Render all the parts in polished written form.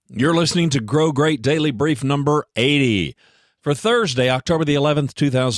You're listening to Grow Great Daily Brief number 80 for Thursday, October the 11th,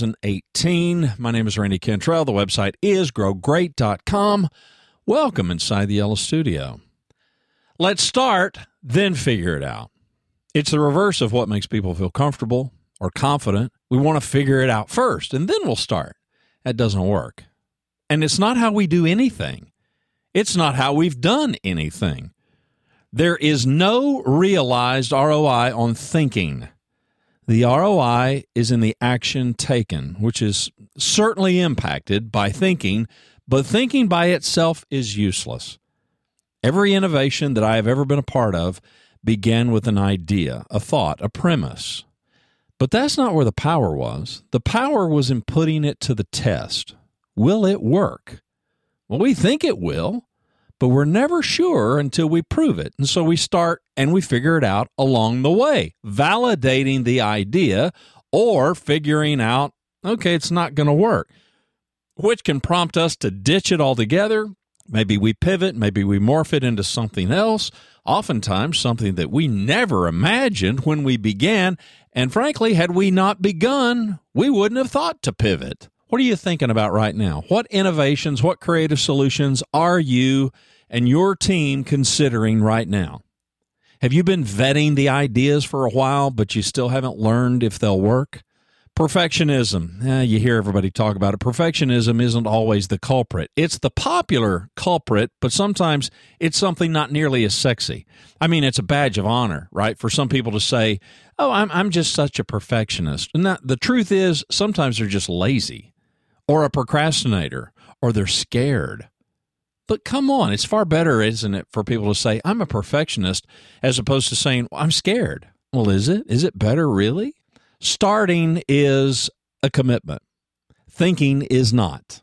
2018. My name is Randy Cantrell. The website is growgreat.com. Welcome inside the Yellow Studio. Let's start, then figure it out. It's the reverse of what makes people feel comfortable or confident. We want to figure it out first, and then we'll start. That doesn't work. And it's not how we do anything. It's not how we've done anything. There is no realized ROI on thinking. The ROI is in the action taken, which is certainly impacted by thinking, but thinking by itself is useless. Every innovation that I have ever been a part of began with an idea, a thought, a premise. But that's not where the power was. The power was in putting it to the test. Will it work? Well, we think it will. But we're never sure until we prove it. And so we start and we figure it out along the way, validating the idea or figuring out, okay, it's not going to work, which can prompt us to ditch it altogether. Maybe we pivot, maybe we morph it into something else, oftentimes something that we never imagined when we began. And frankly, had we not begun, we wouldn't have thought to pivot. What are you thinking about right now? What innovations, what creative solutions are you and your team considering right now? Have you been vetting the ideas for a while, but you still haven't learned if they'll work? Perfectionism. You hear everybody talk about it. Perfectionism isn't always the culprit. It's the popular culprit, but sometimes it's something not nearly as sexy. I mean, it's a badge of honor, right? For some people to say, oh, I'm just such a perfectionist. And the truth is, sometimes they're just lazy, or a procrastinator, or they're scared. But come on, it's far better, isn't it, for people to say, I'm a perfectionist, as opposed to saying, well, I'm scared. Well, is it? Is it better, really? Starting is a commitment. Thinking is not.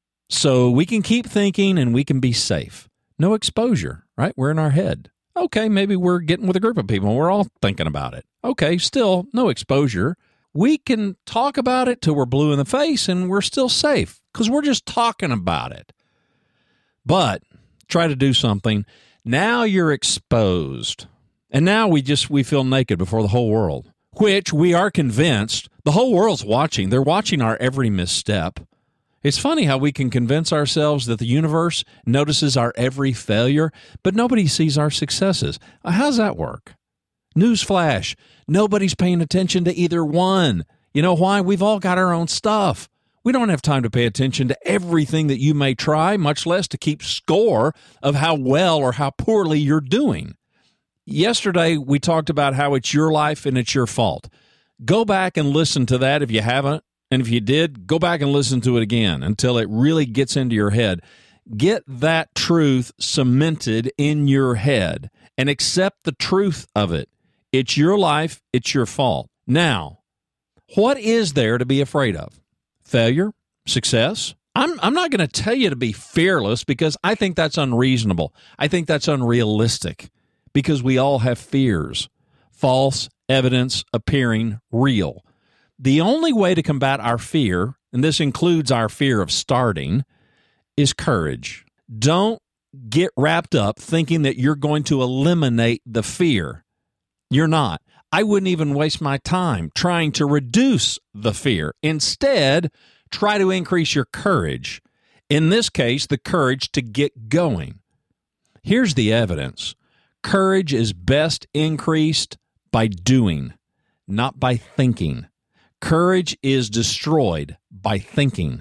So we can keep thinking and we can be safe. No exposure, right? We're in our head. Okay, maybe we're getting with a group of people and we're all thinking about it. Okay, still no exposure. We can talk about it till we're blue in the face and we're still safe because we're just talking about it. But try to do something. Now you're exposed. And now we feel naked before the whole world, which we are convinced the whole world's watching. They're watching our every misstep. It's funny how we can convince ourselves that the universe notices our every failure, but nobody sees our successes. How's that work? Newsflash, nobody's paying attention to either one. You know why? We've all got our own stuff. We don't have time to pay attention to everything that you may try, much less to keep score of how well or how poorly you're doing. Yesterday, we talked about how it's your life and it's your fault. Go back and listen to that if you haven't. And if you did, go back and listen to it again until it really gets into your head. Get that truth cemented in your head and accept the truth of it. It's your life. It's your fault. Now, what is there to be afraid of? Failure? Success? I'm not going to tell you to be fearless because I think that's unreasonable. I think that's unrealistic because we all have fears. False evidence appearing real. The only way to combat our fear, and this includes our fear of starting, is courage. Don't get wrapped up thinking that you're going to eliminate the fear. You're not. I wouldn't even waste my time trying to reduce the fear. Instead, try to increase your courage. In this case, the courage to get going. Here's the evidence. Courage is best increased by doing, not by thinking. Courage is destroyed by thinking.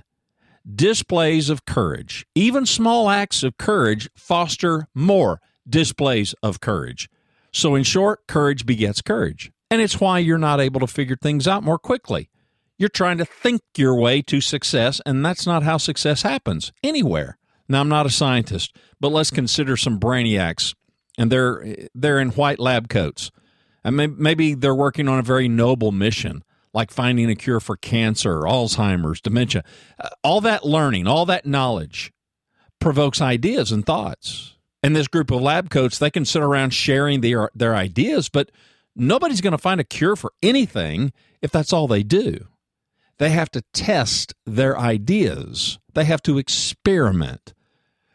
Displays of courage, even small acts of courage, foster more displays of courage. So in short, courage begets courage. And it's why you're not able to figure things out more quickly. You're trying to think your way to success, and that's not how success happens anywhere. Now, I'm not a scientist, but let's consider some brainiacs, and they're in white lab coats. And maybe they're working on a very noble mission, like finding a cure for cancer, Alzheimer's, dementia. All that learning, all that knowledge provokes ideas and thoughts. And this group of lab coats, they can sit around sharing their ideas, but nobody's going to find a cure for anything if that's all they do. They have to test their ideas. They have to experiment.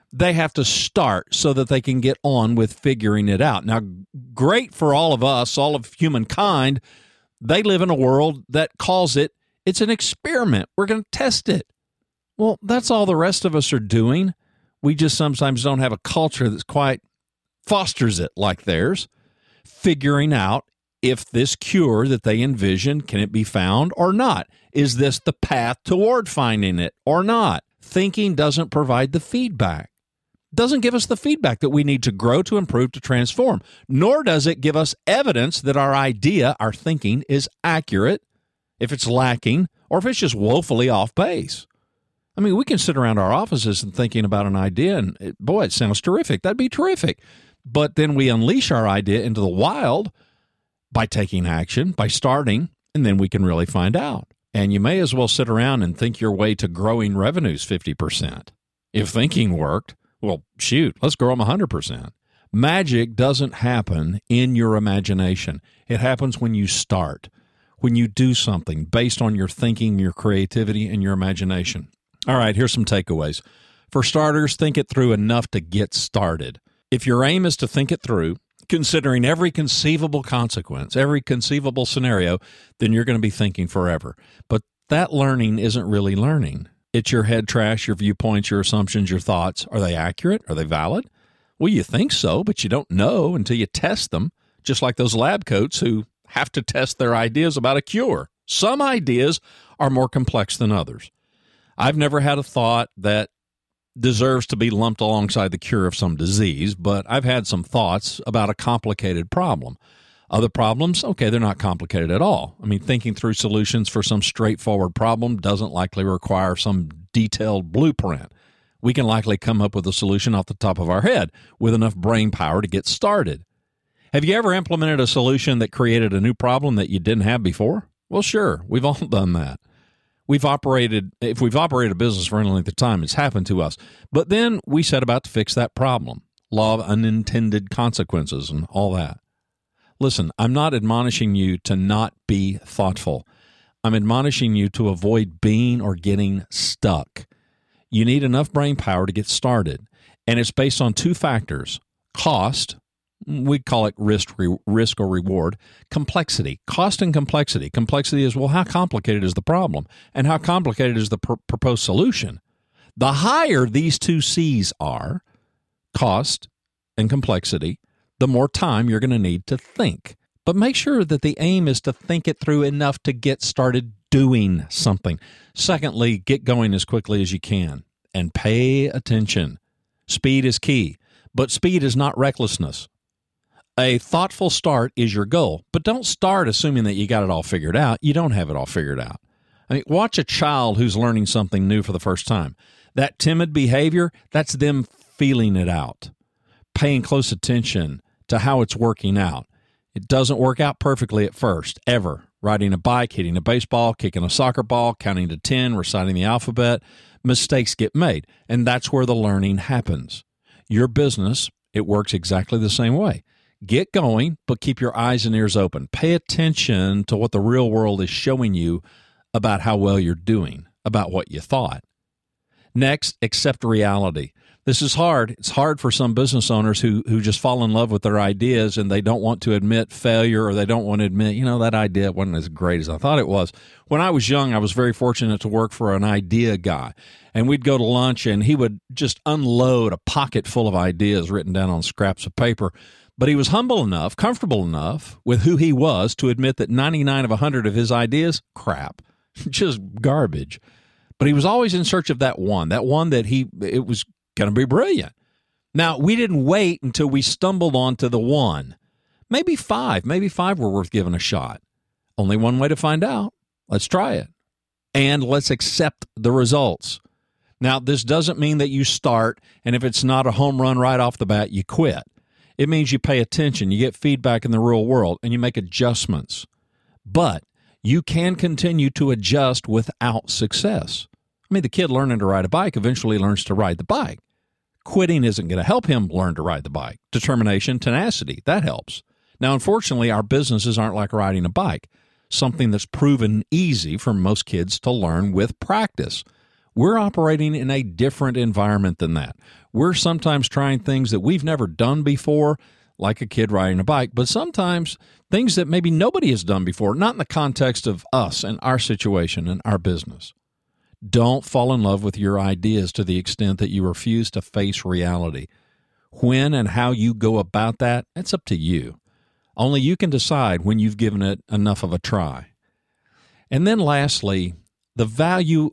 They have to start so that they can get on with figuring it out. Now, great for all of us, all of humankind. They live in a world that calls it's an experiment. We're going to test it. Well, that's all the rest of us are doing. We just sometimes don't have a culture that's quite fosters it like theirs, figuring out if this cure that they envision, can it be found or not? Is this the path toward finding it or not? Thinking doesn't provide the feedback. Doesn't give us the feedback that we need to grow, to improve, to transform. Nor does it give us evidence that our idea, our thinking, is accurate, if it's lacking, or if it's just woefully off base. I mean, we can sit around our offices and thinking about an idea, and boy, it sounds terrific. That'd be terrific. But then we unleash our idea into the wild by taking action, by starting, and then we can really find out. And you may as well sit around and think your way to growing revenues 50%. If thinking worked, well, shoot, let's grow them 100%. Magic doesn't happen in your imagination. It happens when you start, when you do something based on your thinking, your creativity, and your imagination. All right, here's some takeaways. For starters, think it through enough to get started. If your aim is to think it through, considering every conceivable consequence, every conceivable scenario, then you're going to be thinking forever. But that learning isn't really learning. It's your head trash, your viewpoints, your assumptions, your thoughts. Are they accurate? Are they valid? Well, you think so, but you don't know until you test them, just like those lab coats who have to test their ideas about a cure. Some ideas are more complex than others. I've never had a thought that deserves to be lumped alongside the cure of some disease, but I've had some thoughts about a complicated problem. Other problems, okay, they're not complicated at all. I mean, thinking through solutions for some straightforward problem doesn't likely require some detailed blueprint. We can likely come up with a solution off the top of our head with enough brain power to get started. Have you ever implemented a solution that created a new problem that you didn't have before? Well, sure, we've all done that. If we've operated a business for any length of time, it's happened to us. But then we set about to fix that problem. Law of unintended consequences and all that. Listen, I'm not admonishing you to not be thoughtful. I'm admonishing you to avoid being or getting stuck. You need enough brain power to get started. And it's based on two factors: cost, we call it risk or reward, complexity, cost and complexity. Complexity is, well, how complicated is the problem? And how complicated is the proposed solution? The higher these two C's are, cost and complexity, the more time you're going to need to think. But make sure that the aim is to think it through enough to get started doing something. Secondly, get going as quickly as you can and pay attention. Speed is key, but speed is not recklessness. A thoughtful start is your goal, but don't start assuming that you got it all figured out. You don't have it all figured out. I mean, watch a child who's learning something new for the first time. That timid behavior, that's them feeling it out, paying close attention to how it's working out. It doesn't work out perfectly at first, ever. Riding a bike, hitting a baseball, kicking a soccer ball, counting to 10, reciting the alphabet, mistakes get made, and that's where the learning happens. Your business, it works exactly the same way. Get going, but keep your eyes and ears open. Pay attention to what the real world is showing you about how well you're doing, about what you thought. Next, accept reality. This is hard. It's hard for some business owners who just fall in love with their ideas and they don't want to admit failure, or they don't want to admit, that idea wasn't as great as I thought it was. When I was young, I was very fortunate to work for an idea guy. And we'd go to lunch and he would just unload a pocket full of ideas written down on scraps of paper. But he was humble enough, comfortable enough with who he was to admit that 99 of 100 of his ideas, crap, just garbage. But he was always in search of that one that it was going to be brilliant. Now, we didn't wait until we stumbled onto the one. Maybe five were worth giving a shot. Only one way to find out. Let's try it. And let's accept the results. Now, this doesn't mean that you start, and if it's not a home run right off the bat, you quit. It means you pay attention, you get feedback in the real world, and you make adjustments. But you can continue to adjust without success. I mean, the kid learning to ride a bike eventually learns to ride the bike. Quitting isn't going to help him learn to ride the bike. Determination, tenacity, that helps. Now, unfortunately, our businesses aren't like riding a bike, something that's proven easy for most kids to learn with practice. We're operating in a different environment than that. We're sometimes trying things that we've never done before, like a kid riding a bike, but sometimes things that maybe nobody has done before, not in the context of us and our situation and our business. Don't fall in love with your ideas to the extent that you refuse to face reality. When and how you go about that, it's up to you. Only you can decide when you've given it enough of a try. And then lastly, value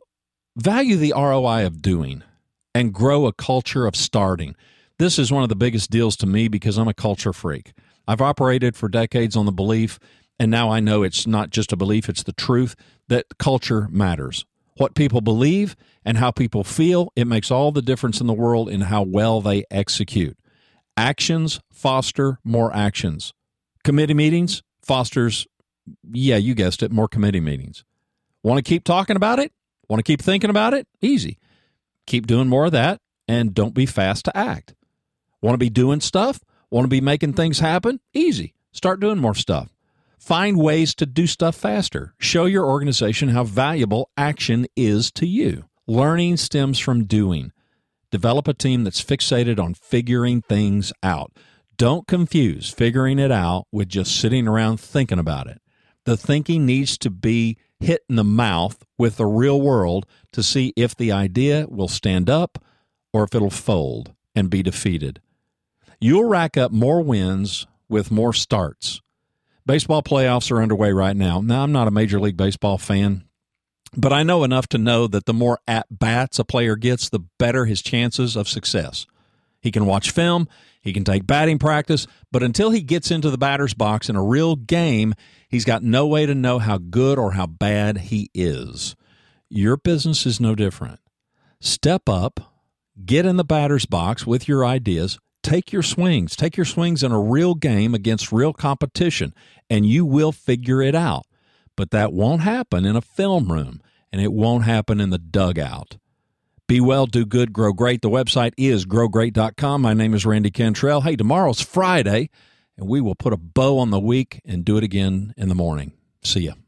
the ROI of doing and grow a culture of starting. This is one of the biggest deals to me because I'm a culture freak. I've operated for decades on the belief, and now I know it's not just a belief, it's the truth, that culture matters. What people believe and how people feel, it makes all the difference in the world in how well they execute. Actions foster more actions. Committee meetings fosters, yeah, you guessed it, more committee meetings. Want to keep talking about it? Want to keep thinking about it? Easy. Keep doing more of that, and don't be fast to act. Want to be doing stuff? Want to be making things happen? Easy. Start doing more stuff. Find ways to do stuff faster. Show your organization how valuable action is to you. Learning stems from doing. Develop a team that's fixated on figuring things out. Don't confuse figuring it out with just sitting around thinking about it. The thinking needs to be hit in the mouth with the real world to see if the idea will stand up or if it'll fold and be defeated. You'll rack up more wins with more starts. Baseball playoffs are underway right now. Now, I'm not a Major League Baseball fan, but I know enough to know that the more at-bats a player gets, the better his chances of success. He can watch film, he can take batting practice, but until he gets into the batter's box in a real game, he's got no way to know how good or how bad he is. Your business is no different. Step up, get in the batter's box with your ideas, take your swings. Take your swings in a real game against real competition, and you will figure it out. But that won't happen in a film room, and it won't happen in the dugout. Be well, do good, grow great. The website is growgreat.com. My name is Randy Cantrell. Hey, tomorrow's Friday, and we will put a bow on the week and do it again in the morning. See ya.